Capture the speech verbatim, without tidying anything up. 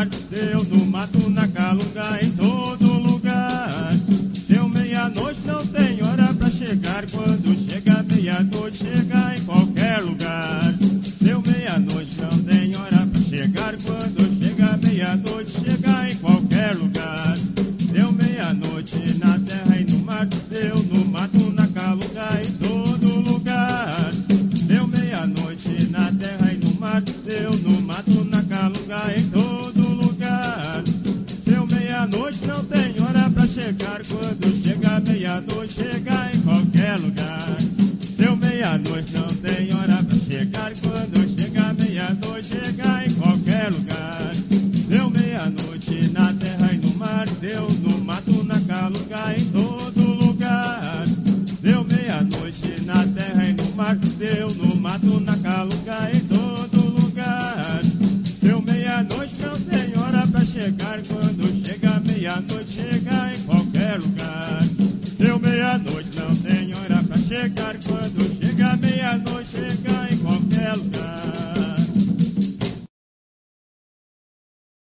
mar, deu no mato, na calunga, em todo lugar. Seu meia-noite não tem hora pra chegar, quando chega meia-noite chega em qualquer lugar. Seu meia-noite não tem hora pra chegar, quando chega meia-noite chega em qualquer lugar. Deu meia-noite na terra e no mar, deu no mato, na calunga, em todo lugar. Deu meia-noite na terra e no mar, deu no mato, na calunga, em todo lugar. Seu meia-noite não tem hora pra chegar, quando chega meia-noite chega em qualquer lugar. Seu meia-noite não tem hora pra chegar, quando chega meia-noite chega em qualquer lugar. Deu meia-noite na terra e no mar, deu no mato, na calunga, em todo lugar. Deu meia-noite na terra e no mar, deu no mato, na calunga, em todo lugar. Seu meia-noite não tem hora pra chegar, quando chega meia-noite